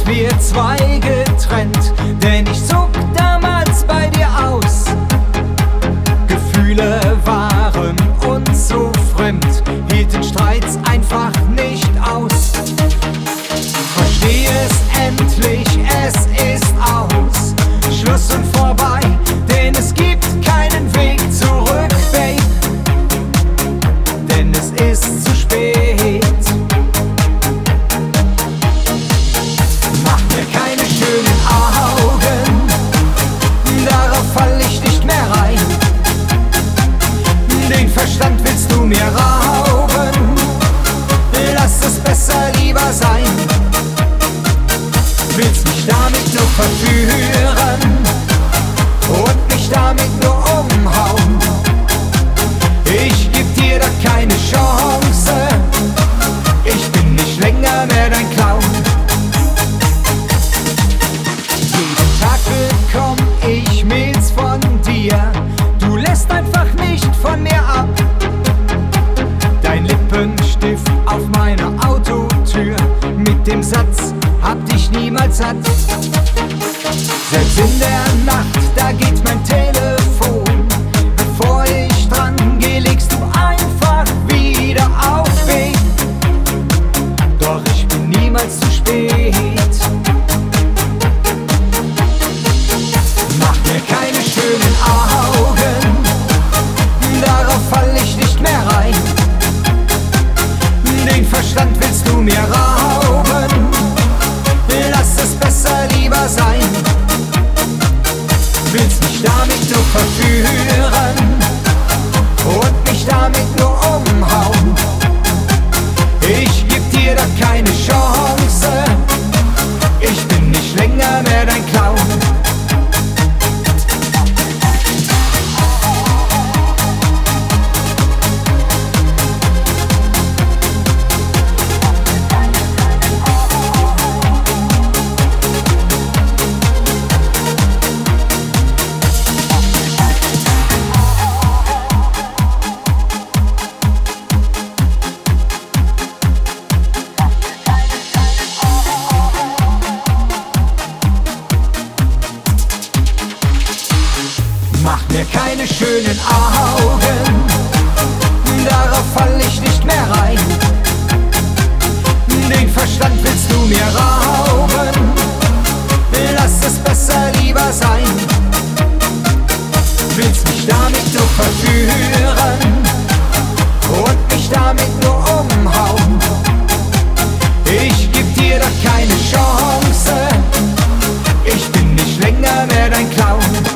wir zwei getrennt, denn ich zog damals bei dir aus. Gefühle waren uns so fremd, hielten Streits einfach nicht aus. Versteh es endlich, es ist aus, Schluss und vorbei, denn es gibt keinen Weg zurück, Babe, denn es ist zu spät. Mach mir keine schönen Augen, darauf fall ich nicht mehr rein. Den Verstand willst du mir rauben, lass es besser lieber sein. Willst mich damit nur verführen und mich damit nur umhauen. Ich geb dir da keine Chance, ich bin nicht länger mehr dein Clown. Jeden Tag bekomm ich Mails von dir, du lässt einfach nicht von mir ab. Dein Lippenstift auf meiner Autotür mit dem Satz, hab dich niemals satt. Selbst in der Nacht, da geht mein Telefon. Bevor ich dran geh, legst du einfach wieder auf, Babe. Doch ich bin niemals zu spät. Mach mir keine schönen Augen, darauf fall ich nicht mehr rein. Den Verstand willst du mir rauben, lass es besser lieber sein. Willst mich damit nur verführen und mich damit nur umhauen. Ich geb dir da keine Chance, ich bin nicht länger mehr dein Clown. Mach mir keine schönen Augen, darauf fall ich nicht mehr rein. Den Verstand willst du mir rauben, lass es besser lieber sein. Willst mich damit nur verführen und mich damit nur umhauen. Ich geb dir da keine Chance, ich bin nicht länger mehr dein Clown.